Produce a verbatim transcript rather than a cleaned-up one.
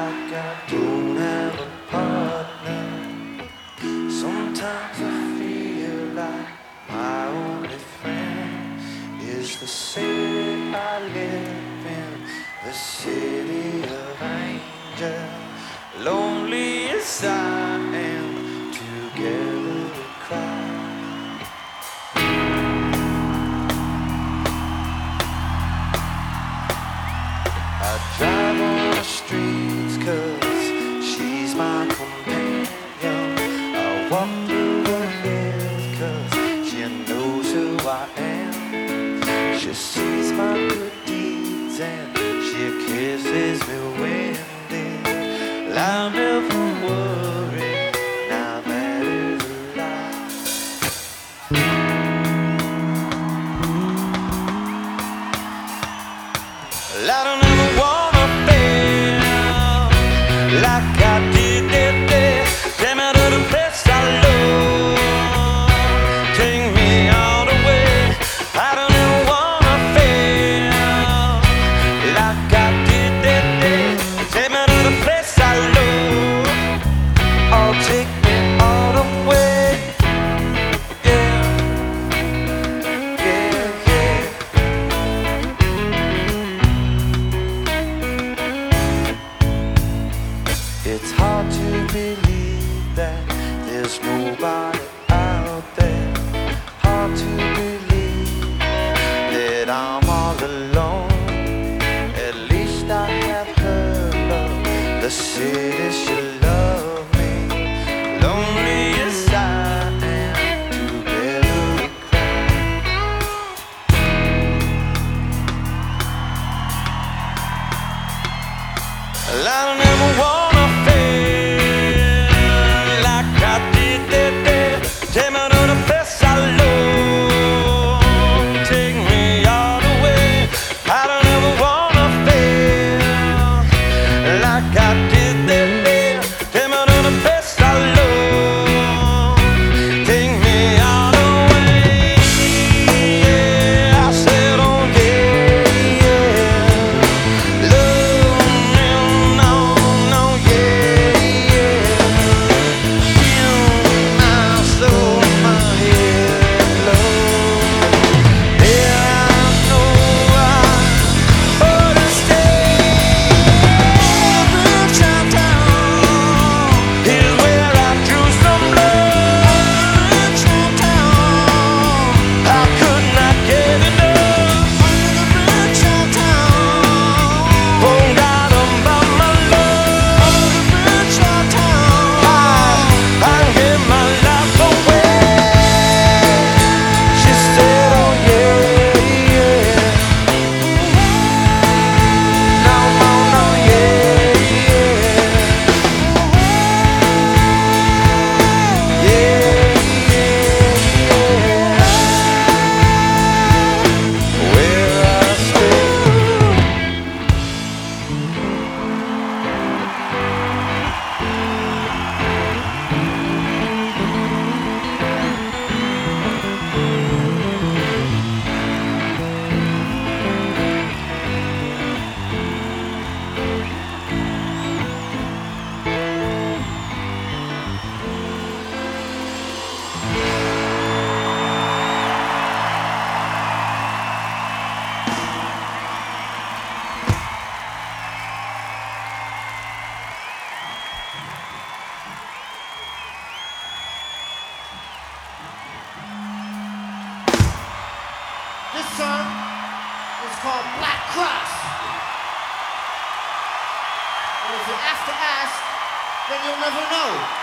like I don't have a partner. Sometimes I feel like my only friend is the city I live in, the city of angels. Lonely as I am, together we cry. I drive on the streets 'cause she's my companion. I walk through the hills 'cause she knows who I am. She sees my good deeds and she kisses me when they I'll never worry, now that is a lie. I don't ever wanna fail like I did that day. Take me to the place I love, take me all the way. I don't ever wanna fail like I did that day. Take me to the place I love, oh, take me all the way. Yeah, yeah, yeah. It's hard to believe that there's nobody out there. Hard to believe that I'm all alone. At least I have her love. The city should love me. Lonely as I am, together we cry. I don't ever wanna fail like I did that day. Take me to the place I love, take me all the way. I don't ever wanna fail like I did that day. Take me to the place I love, take me all the way. Yeah, I said, oh yeah, yeah. Love me, no, no, yeah, yeah. Feel my soul, my head low. Yeah, I know I ought to stay. Brookside Town is where I drew some blood. Brookside Town, I could not get enough. Brookside Town, oh God, about my love. Brookside Town, I, I gave my life away. She said, oh yeah, yeah. No, no, no, yeah, yeah. Yeah, yeah, yeah. Where I stay. This song is called Black Cross. And if you have to ask, then you'll never know.